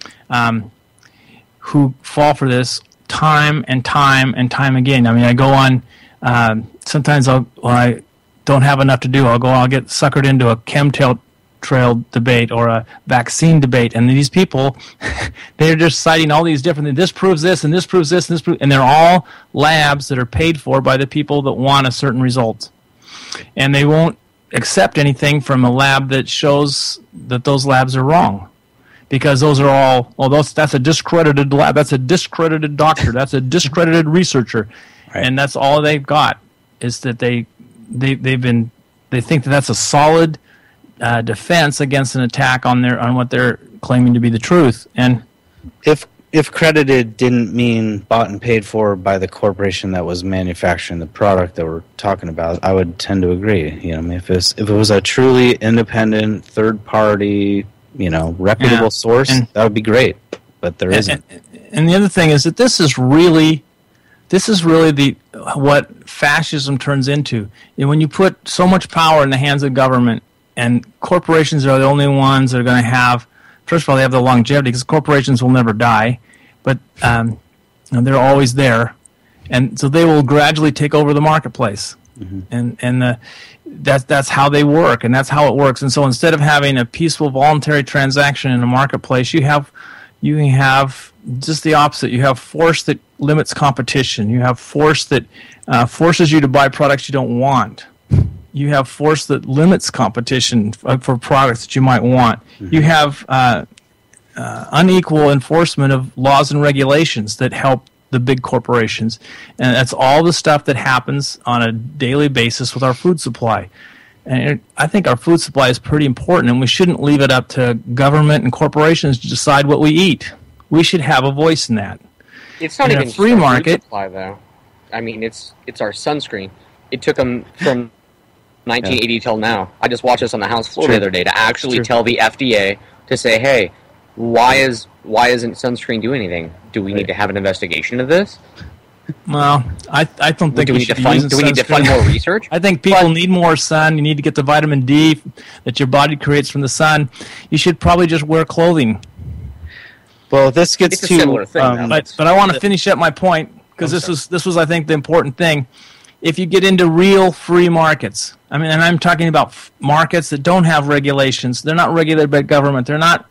who fall for this time and time and time again. I mean, I go on. Sometimes when I don't have enough to do, I'll get suckered into a chemtrail debate or a vaccine debate, and these people, they're just citing all these different things. This proves this, and this proves this, and this proves, and they're all labs that are paid for by the people that want a certain result, and they won't accept anything from a lab that shows that those labs are wrong, because those are all, that's a discredited lab, that's a discredited doctor, that's a discredited researcher, and that's all they've got is that they think that that's a solid defense against an attack on what they're claiming to be the truth. And if credited didn't mean bought and paid for by the corporation that was manufacturing the product that we're talking about, I would tend to agree. If it was a truly independent, third party, reputable source, that would be great. But there isn't. And the other thing is that this is really what fascism turns into. And when you put so much power in the hands of government, and corporations are the only ones that are going to have, first of all, they have the longevity, because corporations will never die, but they're always there. And so they will gradually take over the marketplace. Mm-hmm. And that's how they work, and that's how it works. And so instead of having a peaceful, voluntary transaction in a marketplace, you have just the opposite. You have force that limits competition. You have force that forces you to buy products you don't want. You have force that limits competition for products that you might want. Mm-hmm. You have unequal enforcement of laws and regulations that help the big corporations. And that's all the stuff that happens on a daily basis with our food supply. And I think our food supply is pretty important, and we shouldn't leave it up to government and corporations to decide what we eat. We should have a voice in that. It's not even a free market food supply, though. I mean, it's our sunscreen. It took them from 1980 till now. I just watched this on the House floor the other day to actually tell the FDA to say, hey, why isn't sunscreen doing anything? Do we need to have an investigation of this? Well, I don't think we should use sunscreen. Do we need to fund more research? I think people need more sun. You need to get the vitamin D that your body creates from the sun. You should probably just wear clothing. Well, this gets to a similar thing. But I want to finish up my point, because this was I think the important thing. If you get into real free markets, and I'm talking about markets that don't have regulations, they're not regulated by government, they're not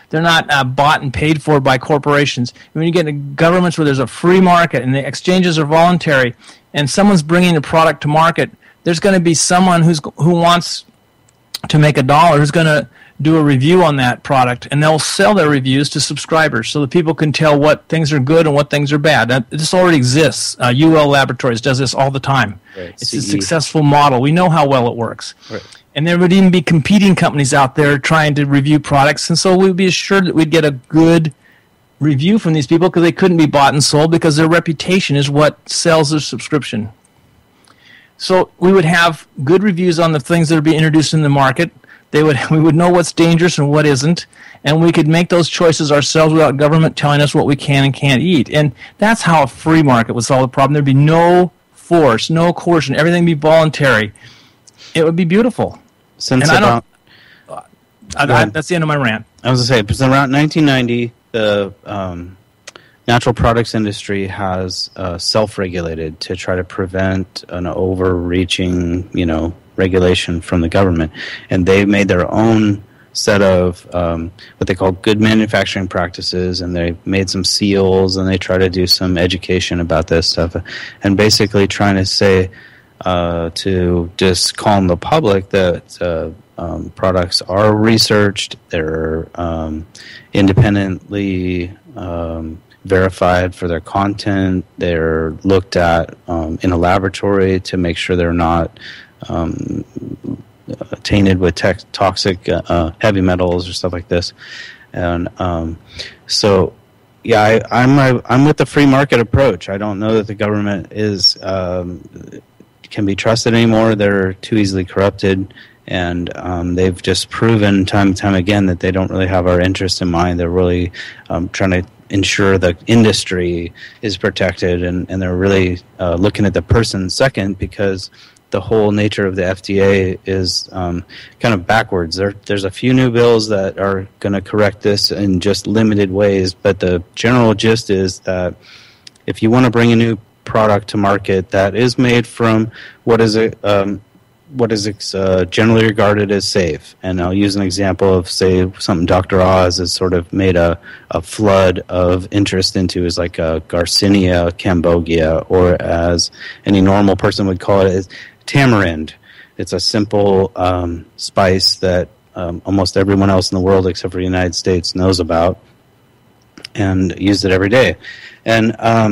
They're not bought and paid for by corporations. When you get into governments where there's a free market and the exchanges are voluntary, and someone's bringing a product to market, there's going to be someone who wants to make $1 who's going to do a review on that product, and they'll sell their reviews to subscribers so that people can tell what things are good and what things are bad. This already exists. UL Laboratories does this all the time. Right. It's a successful model. We know how well it works. Right. And there would even be competing companies out there trying to review products, and so we'd be assured that we'd get a good review from these people because they couldn't be bought and sold because their reputation is what sells their subscription. So we would have good reviews on the things that are being introduced in the market. We would know what's dangerous and what isn't, and we could make those choices ourselves without government telling us what we can and can't eat. And that's how a free market would solve the problem. There'd be no force, no coercion, everything would be voluntary. It would be beautiful. That's the end of my rant. I was going to say, around 1990, the natural products industry has self-regulated to try to prevent an overreaching, regulation from the government, and they made their own set of what they call good manufacturing practices, and they made some seals, and they try to do some education about this stuff, and basically trying to say to just calm the public that products are researched, they're independently verified for their content, they're looked at in a laboratory to make sure they're not tainted with toxic heavy metals or stuff like this. And so yeah, I'm with the free market approach. I don't know that the government is can be trusted anymore. They're too easily corrupted, and they've just proven time and time again that they don't really have our interest in mind. They're really trying to ensure the industry is protected, and they're really looking at the person second, because the whole nature of the FDA is kind of backwards. There's a few new bills that are going to correct this in just limited ways, but the general gist is that if you want to bring a new product to market that is made from what is generally regarded as safe, and I'll use an example of, say, something Dr. Oz has sort of made a flood of interest into, is like a Garcinia cambogia, or as any normal person would call it, is tamarind. It's a simple spice that almost everyone else in the world except for the United States knows about and use it every day. And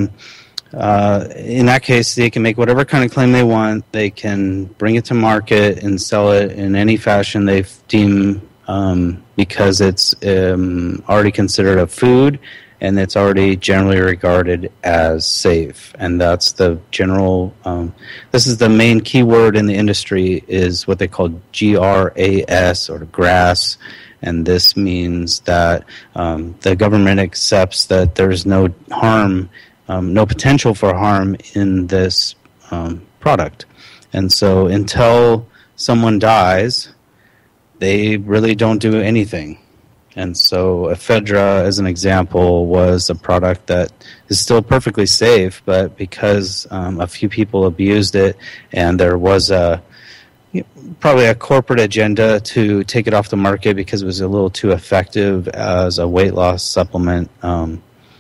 in that case, they can make whatever kind of claim they want. They can bring it to market and sell it in any fashion they deem, because it's already considered a food, and it's already generally regarded as safe. And that's the general, this is the main key word in the industry, is what they call GRAS, or GRAS. And this means that the government accepts that there's no harm, no potential for harm in this product. And so until someone dies, they really don't do anything. And so ephedra, as an example, was a product that is still perfectly safe, but because a few people abused it, and there was probably a corporate agenda to take it off the market because it was a little too effective as a weight loss supplement, and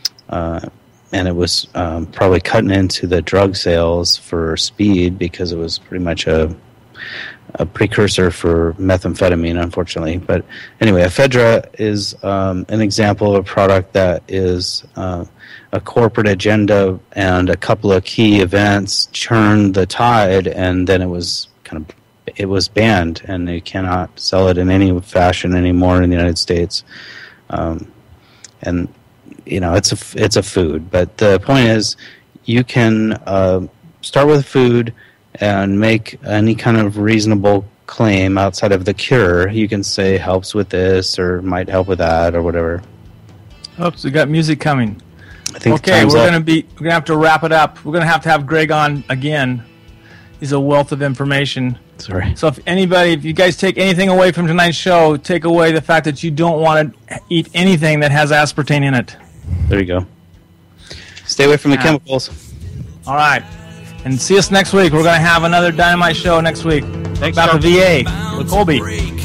it was probably cutting into the drug sales for speed, because it was pretty much a precursor for methamphetamine, unfortunately. But anyway, ephedra is an example of a product that is a corporate agenda, and a couple of key events churned the tide, and then it was banned, and they cannot sell it in any fashion anymore in the United States. And it's a food, but the point is, you can start with food and make any kind of reasonable claim outside of the cure. You can say helps with this, or might help with that, or whatever. Oops, we got music coming. I think okay, we're gonna have to wrap it up. We're gonna have to have Greg on again. He's a wealth of information. Sorry. So if you guys take anything away from tonight's show, take away the fact that you don't want to eat anything that has aspartame in it. There you go. Stay away from the chemicals. All right. And see us next week. We're going to have another Dynamite show next week. Thanks, about the VA with Colby.